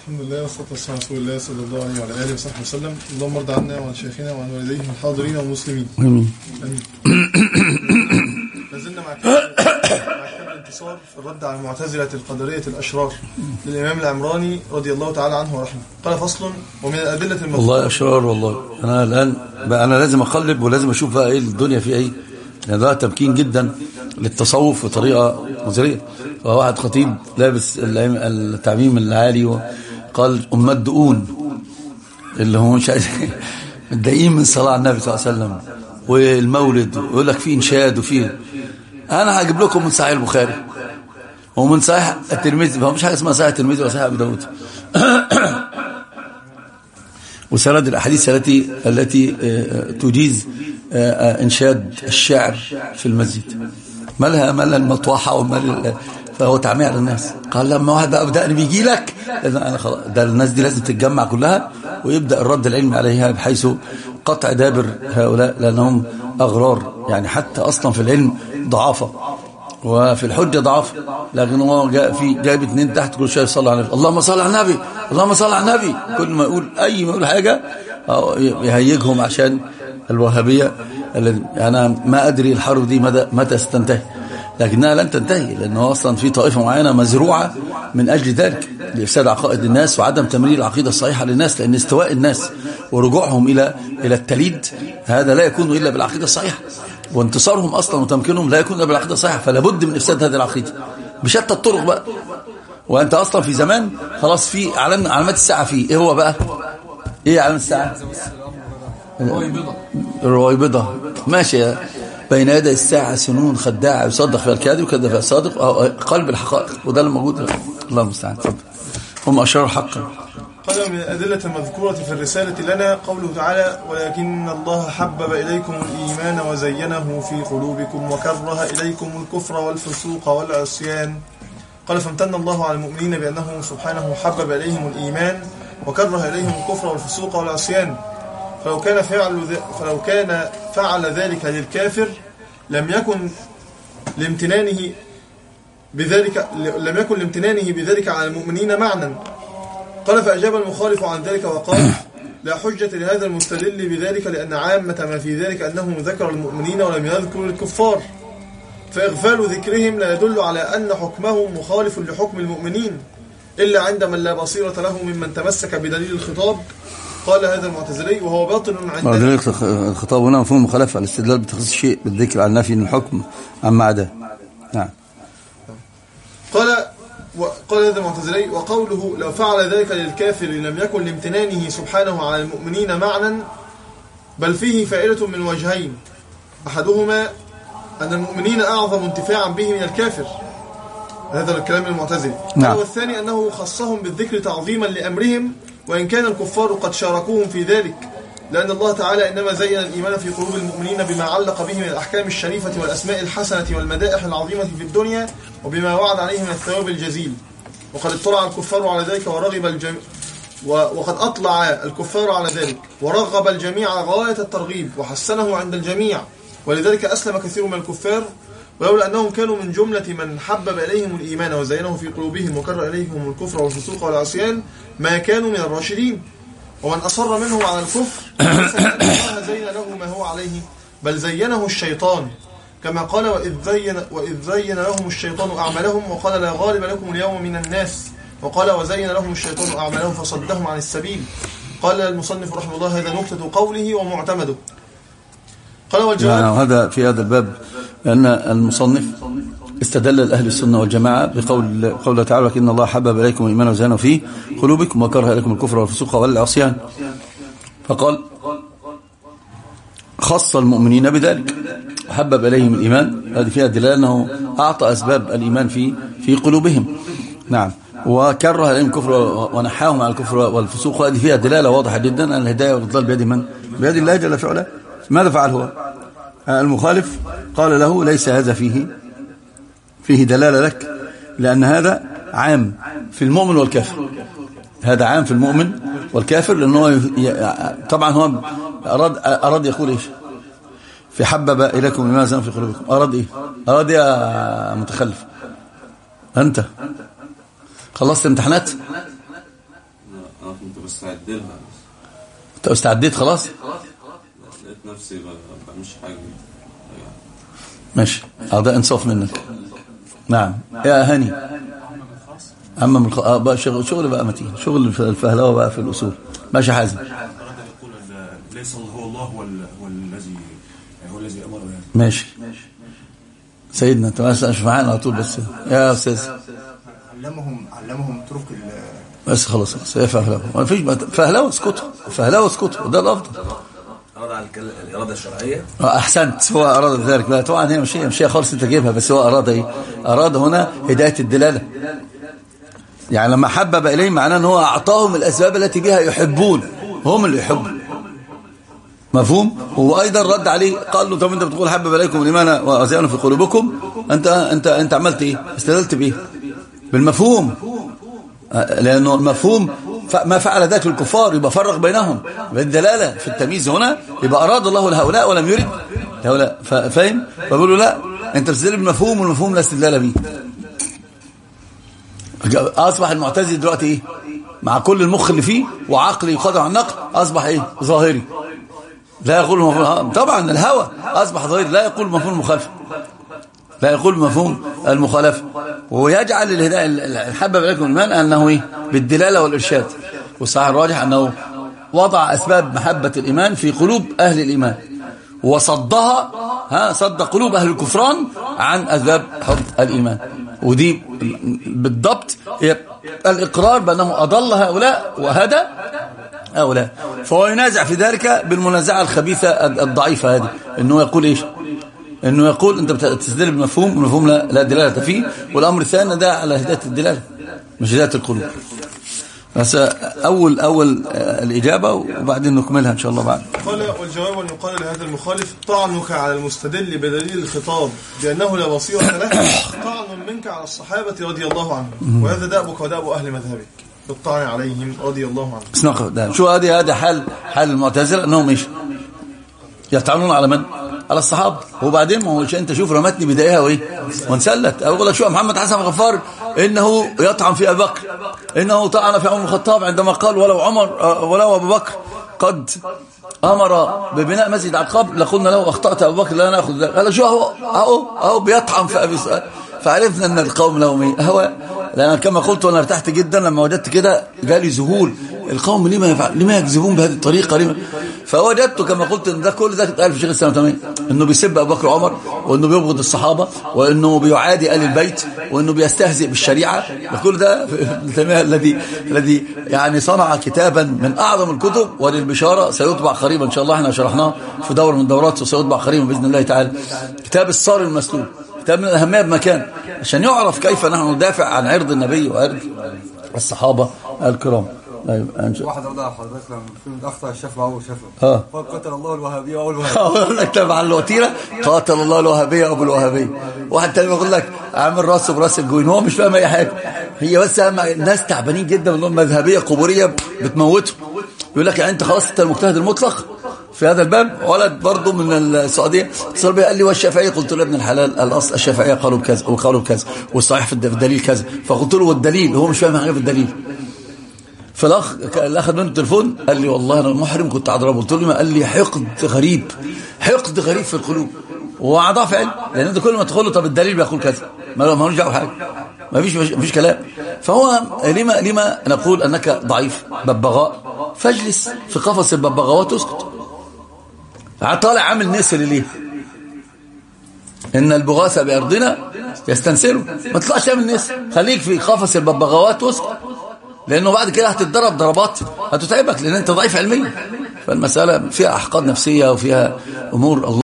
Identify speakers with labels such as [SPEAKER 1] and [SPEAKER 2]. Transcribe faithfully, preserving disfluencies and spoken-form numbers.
[SPEAKER 1] الحمد لله والصلاة والسلام على رسول الله صلى الله عليه وعلى آله وصحبه وسلم. اللهم ارض عنا وعن شيخنا وعن والديه الحاضرين والمسلمين.
[SPEAKER 2] آمين.
[SPEAKER 1] لازلنا مع كتاب الانتصار في الرد على المعتزلة القدرية الأشرار للإمام العمراني رضي الله تعالى عنه ورحمه. قال فصل: ومن الأدلة المذكورة.
[SPEAKER 2] والله أشرار والله. أنا الآن بقى أنا لازم أقلب ولازم أشوف بقى إيه الدنيا فيها إيه. يعني ده تمكين جدا للتصوف بطريقة نظرية. فواحد خطيب لابس التعميم العالي وقال أم الدؤون اللي هو مش عايز متضايقين من صلاة على النبي صلى الله عليه وسلم والمولد، ويقول لك فيه إنشاد وفيه. أنا هجيب لكم من صحيح البخاري ومن صحيح الترمذي، ما فيش حاجة اسمها صحيح الترمذي ولا صحيح أبي داود. وسرد الأحاديث التي التي تجيز إنشاد الشعر في المسجد. مالها مال المطوحة ومال، فهو تعميع على الناس. قال لما واحد بقى بدأني بيجي لك أنا خلاص، ده الناس دي لازم تتجمع كلها ويبدأ الرد العلمي عليها بحيث قطع دابر هؤلاء، لأنهم أغرار. يعني حتى أصلا في العلم ضعافة وفي الحجة ضعافة، لكن هو جاء في جايب اثنين تحت كل شيء يصلي على النبي، اللهم صل على النبي، اللهم صل على النبي. كل ما يقول أي ما يقول حاجة يهيجهم عشان الوهابية. أنا ما أدري الحرب دي مدى متى ستنتهي، لكنها لن تنتهي، لأنه أصلا في طائفة معينة مزروعة من أجل ذلك، لإفساد عقائد الناس وعدم تمرير العقيدة الصحيحة للناس. لأن استواء الناس ورجوعهم إلى إلى التليد هذا لا يكون إلا بالعقيدة الصحيحة، وانتصارهم أصلا وتمكينهم لا يكون إلا بالعقيدة الصحيحة. فلا بد من إفساد هذه العقيدة بشتى الطرق بقى. وأنت أصلا في زمان خلاص في علم علامات الساعة فيه إيه هو بقى؟ إيه علامات الساعة؟ الرويبضة. ماشي. بين يدي الساعة سنون خداعة يصدق فيها الكاذب وكذب فيها الصادق، قلب الحقائق، وده اللي موجود. الله المستعان. تفضل. هم أشرار حقا.
[SPEAKER 1] قال: من الأدلة المذكورة في الرسالة لنا قوله تعالى: ولكن الله حبب إليكم الإيمان وزينه في قلوبكم وكره إليكم الكفر والفسوق والعصيان. قال: فامتن الله على المؤمنين بأنه سبحانه حبب إليهم الإيمان وكره إليهم الكفر والفسوق والعصيان. فلو كان فعل فلو كان فعل ذلك للكافر لم يكن لامتنانه بذلك لم يكن لامتنانه بذلك على المؤمنين معنى. قال: فأجاب المخالف عن ذلك وقال: لا حجة لهذا المستدل بذلك، لأن عامة ما في ذلك أنه ذكر المؤمنين ولم يذكر الكفار، فإغفال ذكرهم لا يدل على أن حكمهم مخالف لحكم المؤمنين إلا عند من لا بصيرة له ممن تمسك بدليل الخطاب. قال هذا المعتزلي وهو باطل عند
[SPEAKER 2] دليل الخطاب هنا مفهوم مخالفة الاستدلال بتخصيص شيء بالذكر على النفي من الحكم عما عداه. نعم.
[SPEAKER 1] قال وقال هذا المعتزلي: وقوله لو فعل ذلك للكافر لم يكن لامتنانه سبحانه على المؤمنين معنى، بل فيه فائدة من وجهين: أحدهما أن المؤمنين أعظم انتفاعا به من الكافر، هذا الكلام المعتزلي.
[SPEAKER 2] نعم.
[SPEAKER 1] والثاني أنه خصهم بالذكر تعظيما لأمرهم، وإن كان الكفار قد شاركوهم في ذلك، لأن الله تعالى إنما زين الإيمان في قلوب المؤمنين بما علق به من الأحكام الشريفة والأسماء الحسنة والمدائح العظيمة في الدنيا، وبما وعد عليه من الثواب الجزيل. وقد اطلع الكفار على ذلك ورغب الجميع وقد أطلع الكفار على ذلك ورغب الجميع غاية الترغيب وحسنه عند الجميع، ولذلك أسلم كثير من الكفار. ولولا أنهم كانوا من جملة من حبب إليهم الإيمان وزينه في قلوبهم وكره إليهم الكفر والفسوق والعصيان ما كانوا من الراشدين. ومن أصر منهم على الكفر ليس لأن الله زين له ما هو عليه، بل زينه الشيطان، كما قال: وإذ زين, وإذ زين لهم الشيطان أعمالهم وقال لا غالب لكم اليوم من الناس، وقال وزين لهم الشيطان أعمالهم فصدهم عن السبيل. قال المصنف رحمه الله: هذا نكتة قوله ومعتمده. قال: والجواب
[SPEAKER 2] يعني هذا في هذا الباب أن المصنف استدل أهل السنة والجماعة بقول قوله تعالى: إن الله حبب إليكم الإيمان وزينه في قلوبكم وكره إليكم الكفر والفسوق والعصيان. فقال خص المؤمنين بذلك، حبب إليهم الإيمان، هذه فيها دلالة أنه أعطى أسباب الإيمان في في قلوبهم. نعم. وكره إليهم الكفر ونحاهم على الكفر والفسوق، وهذه فيها دلالة واضحة جدا أن الهداية والضلال بيد من؟ بيد الله جل في علاه. ماذا فعل هو؟ المخالف قال له: ليس هذا فيه فيه دلالة لك، لأن هذا عام في المؤمن والكافر. هذا عام في المؤمن والكافر، لأنه طبعا هو أراد أراد يقول إيش؟ في حبب إليكم الإيمان وزينه في قلوبكم. أراد إيه؟ أراد يا متخلف أنت خلصت امتحانات؟
[SPEAKER 3] بستعد لها.
[SPEAKER 2] انت استعديت خلاص؟
[SPEAKER 3] لقيت نفسي ما بعملش حاجه.
[SPEAKER 2] ماشي، ده انصاف منك. نعم يا هاني. اما من الخ... بقى شغل شغل بقى متين، شغل الفهلوه بقى في الاصول. ماشي حازم.
[SPEAKER 4] اراد يقول ليس هو الله هو هو الذي هو الذي امر يعني.
[SPEAKER 2] ماشي سيدنا انت مش معانا على طول بس يا استاذ.
[SPEAKER 4] علمهم علمهم طرق
[SPEAKER 2] بس خلاص خلاص هي فهلوه، ما فيش فهلوه اسكتوا، فهلوه اسكتوا، ده الافضل.
[SPEAKER 4] اراد على الاراده الشرعيه.
[SPEAKER 2] احسنت، هو اراد ذلك. لا طبعا هي مش هي مش هي خالص انت جايبها، بس هو اراد ايه؟ اراد هنا هدايه الدلاله. يعني لما حبب اليهم معناه ان هو اعطاهم الاسباب التي بها يحبون، هم اللي يحبوا. مفهوم؟ وايضا رد عليه قال له طب انت بتقول حبب اليكم الايمان وزينه في قلوبكم، انت انت انت عملت ايه؟ استدلت بايه؟ بالمفهوم، لانه المفهوم ما فعل ذلك الكفار يبقى فرق بينهم بالدلاله في التمييز. هنا يبقى اراد الله لهؤلاء ولم يرد هؤلاء. فاهم؟ فبيقولوا لا انت بتستدل بالمفهوم والمفهوم لا استدلال به. اصبح المعتزلي دلوقتي ايه؟ مع كل المخ اللي فيه وعقلي يقدر عن النقل اصبح ايه؟ ظاهري، لا يقول مفهوم. طبعا الهوى اصبح ظاهري، لا يقول مفهوم المخالفه، لا يقول مفهوم المخالفه، ويجعل الهدايه الحبب اليكم الايمان انه ايه؟ بالدلاله والارشاد. والصحيح الراجح انه وضع اسباب محبه الايمان في قلوب اهل الايمان وصدها، ها صد قلوب اهل الكفران عن اسباب حب الايمان. ودي بالضبط هي الاقرار بانه اضل هؤلاء وهدى هؤلاء. فهو ينازع في ذلك بالمنازعه الخبيثه الضعيفه هذه، انه يقول ايش؟ انه يقول انت بتستدل بمفهوم المفهوم لا, لا دلاله فيه، والامر الثاني ده على هدايه الدلاله مش هدايه القلوب. بس اول اول الاجابه وبعدين نكملها ان شاء الله بعد.
[SPEAKER 1] قال والجواب ان يقال لهذا المخالف طعنك على المستدل بدليل الخطاب بانه لا بصيره له طعن منك على الصحابه رضي الله عنهم، وهذا دأبك ودأب اهل مذهبك بالطعن عليهم رضي الله عنهم.
[SPEAKER 2] اسنق ده شو هذه هذا حال حال المعتزله انهم ايش؟ يطعنون على من؟ على الصحابه. وبعدين ما هو انت شوف رمتني بدايها وايه وانسلت. اقول لك شو محمد حسن غفار انه يطعن في ابي بكر، انه طعن في عمر الخطاب عندما قال ولو عمر ولو ابو بكر قد امر ببناء مسجد عقاب لقلنا له اخطات ابو بكر لا ناخذ ذلك. قال شو اهو اهو اهو بيطعن في ابي سؤال. فعرفنا ان القوم لهم هوى، لان كما قلت وانا ارتحت جدا لما وجدت كده جالي ذهول القوم لما يفعل لما يكذبون بهذه الطريقه لما. فوجدت كما قلت ان ده كل ده قال في شيخ الاسلام تمام انه بيسب ابو بكر وعمر، وانه بيبغض الصحابه، وانه بيعادي ال البيت، وانه بيستهزئ بالشريعه. كل ده الذي الذي يعني صنع كتابا من اعظم الكتب، وللبشاره سيطبع قريبا ان شاء الله. احنا شرحناه في دوره من الدورات وسيطبع قريبا باذن الله تعالى. كتاب الصارم المسلول، كتاب من الاهميه بمكان عشان يعرف كيف نحن ندافع عن عرض النبي وعرض الصحابه الكرام.
[SPEAKER 5] واحد رضا حضرتك لما في اخطا الشفعه اول شفعه
[SPEAKER 2] اه
[SPEAKER 5] قاتل الله الوهابيه اول وهابيه
[SPEAKER 2] اقول لك تبع الوتيره قاتل الله الوهابيه ابو الوهابيه. واحد تاني بيقول لك عامل راسه براس الجوين، هو مش فاهم اي حاجه. هي بس الناس تعبانين جدا من مذهبيه قبوريه بتموتهم. يقول لك يعني انت خلاص انت المجتهد المطلق في هذا الباب. ولد برضه من السعوديه اتصل بي قال لي والشافعي، قلت له يا ابن الحلال الاصل الشافعيه قالوا بكذا وقالوا بكذا والصحيح في الدليل كذا. فقلت له والدليل، هو مش فاهم حاجه في الدليل. فالاخ اللي اخذ منه التليفون قال لي والله انا المحرم كنت اضربه. قلت له ما؟ قال لي حقد غريب، حقد غريب في القلوب وضعف علم. لان انت كل ما تدخل له طب الدليل بيقول كذا، ما لهوش دعوه حاجه، ما فيش ما فيش كلام. فهو لما لما نقول انك ضعيف ببغاء، فاجلس في قفص الببغاوات واسكت. طالع عامل نسر ليه؟ ان البغاث بارضنا يستنسروا. ما تطلعش تعمل نسر، خليك في قفص الببغاوات واسكت، لانه بعد كده هتتضرب ضربات هتتعبك لان انت ضعيف علميا. فالمساله فيها احقاد نفسيه وفيها امور الله